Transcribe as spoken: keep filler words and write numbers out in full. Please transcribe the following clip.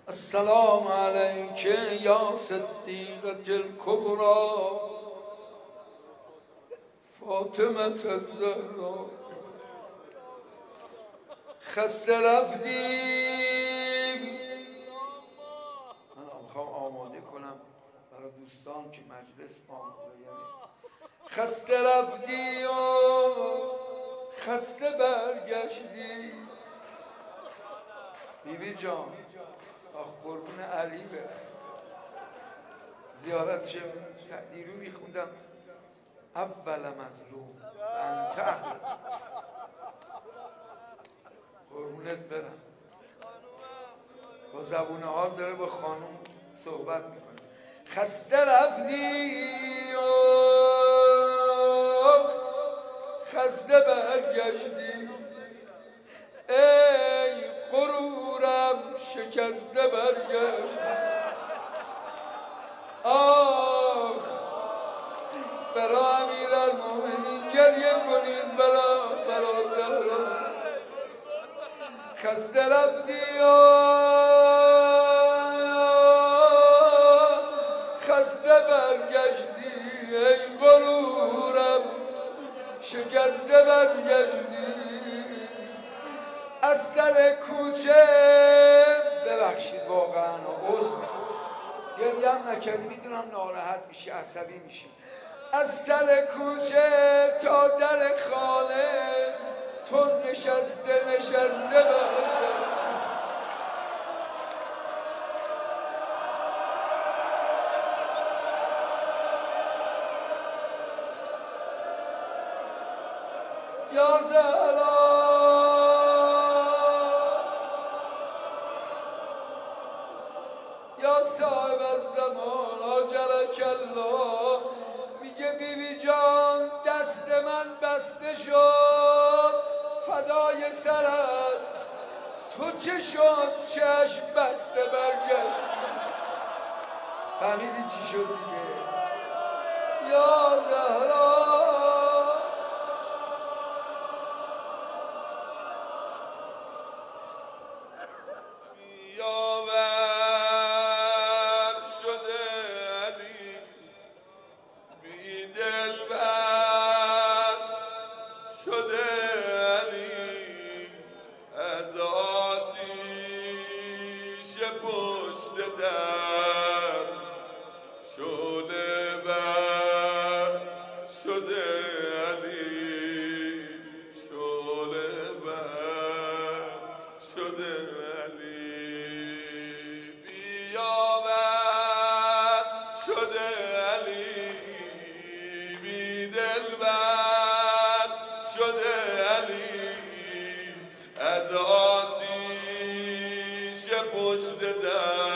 السلام علیک یا صدیقة الکبری فاطمه الزهرا. خسته رفتیم. من میخوام آماده کنم برای دوستان که مجلس آماده. خسته رفتی و خسته برگشتی. بیبی جان آخ قربون علی به زیارت شه. دیرو میخوندم اول مظلوم انت قربونت برم. با زبون حال داره با خانوم صحبت میکنه. خسته رفتی و خسته برگشتی. ای غرورم شکسته برگشت. آخ برا امیرالمومنین گریه کنین، برا برا زهرا. خسته رفتی و خسته برگشتی. ای غرورم شکسته برگشتی. از سر کوچه ببخشید واقعا عذر میخوام، گریه هم نکردی، میدونم ناراحت میشی عصبی میشی. از سر کوچه تا در خانه تو نشسته نشسته برگشت. یا زهرا یا صاحب الزمان آجرک الله. میگه بیبی جان دست من بسته شد فدای سرت. تو چه شد چشم بسته برگشت. فهمیدی چی شد دیگه؟ یا زهرا پشت در